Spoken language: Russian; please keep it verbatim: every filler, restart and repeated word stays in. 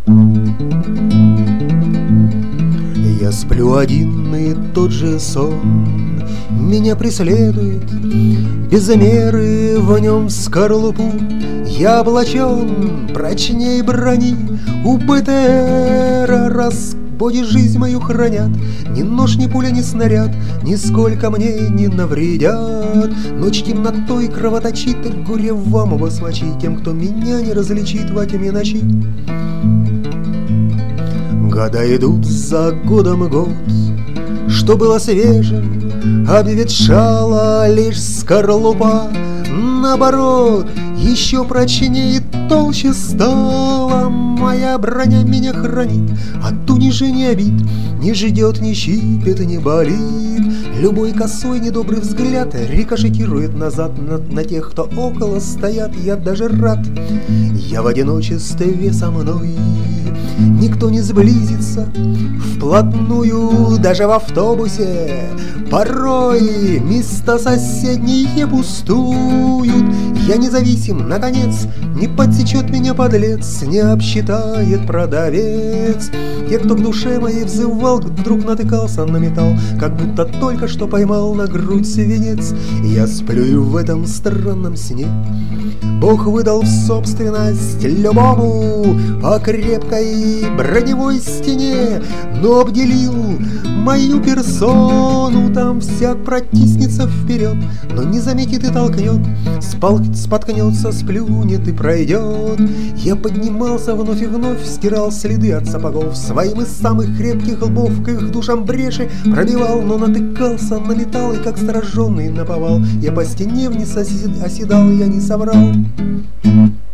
Я сплю один и тот же сон меня преследует, без меры в нем в скорлупу я облачен прочней брони. У БТРа разбоди жизнь мою хранят, ни нож, ни пуля, ни снаряд нисколько мне не навредят. Ночь темнотой кровоточит, и горе вам оба смочи тем, кто меня не различит во тьме ночи. Года идут за годом год, что было свежим, обветшала лишь скорлупа. Наоборот, еще прочнее и толще стала моя броня, меня хранит от унижения обид, не ждет, не щипет, не болит. Любой косой недобрый взгляд рикошетирует назад на, на тех, кто около стоят. Я даже рад, я в одиночестве со мной, никто не сблизится вплотную, даже в автобусе порой места соседние пустуют. Я независим, наконец, не подсечет меня подлец, не обсчитает продавец. Те, кто к душе моей взывал, вдруг натыкался на металл, как будто только что поймал на грудь свинец. Я сплю и в этом странном сне Бог выдал в собственность любому по крепкой броневой стене, но обделил мою персону. Там всяк протиснется вперед, но не заметит и толкнет, спал, споткнется, сплюнет и пройдет. Я поднимался вновь и вновь, стирал следы от сапогов своим из самых крепких лбов, к их душам бреши пробивал, но натыкался на металл, и как сраженный наповал я по стене вниз оседал, я не соврал.